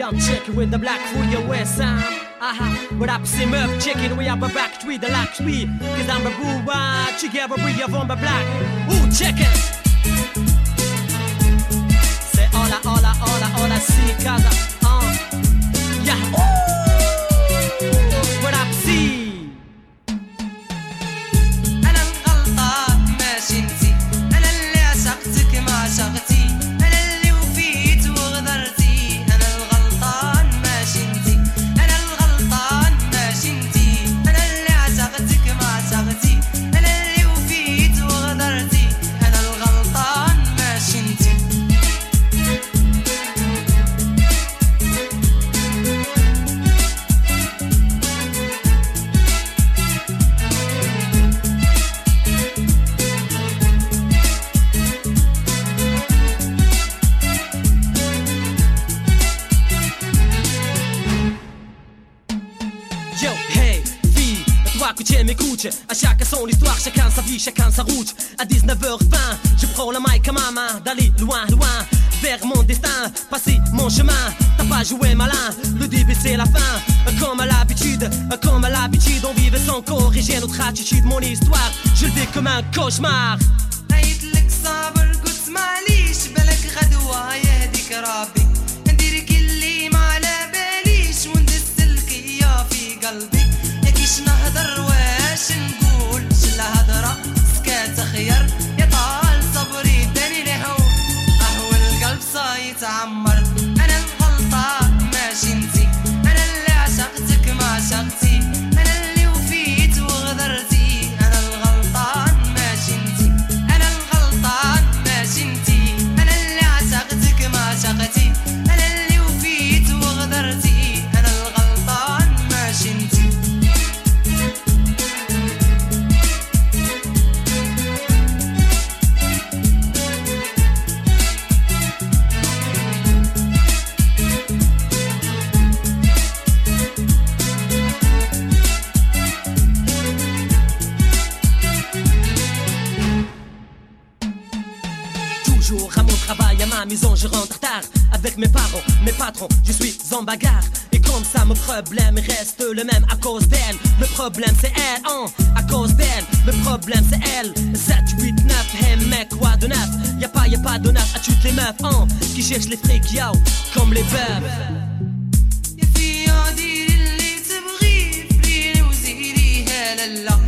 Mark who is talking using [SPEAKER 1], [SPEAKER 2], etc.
[SPEAKER 1] I'm checking with the black for your west side. What up, c'est meuf, checking, we have a back street, the lack street. Cause I'm a boo, together we have on the black. Ooh, check it. C'est hola, see, kaza, yeah, ooh. What up, see.
[SPEAKER 2] أنا الغلطان ماشي انتي، أنا اللي عشقتك ما عشقتي، أنا اللي وفيت وغدرتي. أنا الغلطان ماشي انتي، أنا الغلطان ماشي انتي، أنا اللي عشقتك ما عشقتي، أنا اللي وفيت وغدرتي. أنا الغلطان ماشي انتي.
[SPEAKER 1] Yo, hey, fille, toi que tu m'écoutes. À chacun son histoire, chacun sa vie, chacun sa route. À 19h20, je prends la mic à ma main, d'aller loin, loin, vers mon destin, passer mon chemin. T'as pas joué malin, le début c'est la fin. Comme à l'habitude, on vivait sans corriger notre attitude. Mon histoire, je le vis comme un cauchemar.
[SPEAKER 2] عيطلك صابر قلت معليش، بالك غدوة يهديك ربي، نديرك اللي ما على باليش وندسلك يا في قلبي. يا كيش نهضر واش نقول، شلا هضرة سكات خير، يا طال صبري داني لهو اهو القلب صايتعمر. انا الغلطان ماشي انتي، انا اللي عشقتك ما عشقتي، انا اللي وفيت وغدرتي. انا الغلطان ماشي انتي، انا الغلطان ماشي انتي، انا اللي عشقتك ما عشقتي، انا اللي وفيت وغدرتي. انا الغلطان ماشي انتي.
[SPEAKER 1] Toujours à mon travail, à ma maison, je rentre tard. Avec mes parents, mes patrons, je suis en bagarre. Et comme ça, mon problème reste le même à cause d'elle. Le problème c'est elle, à cause d'elle. Le problème c'est elle. 7, 8, 9, hey mec, quoi de neuf? Y'a pas de neuf à toutes les meufs, qui cherchent les frics, yo, comme les bœufs.
[SPEAKER 2] يا فيا ديري اللي تبغي، فريني وزيري هلا لا.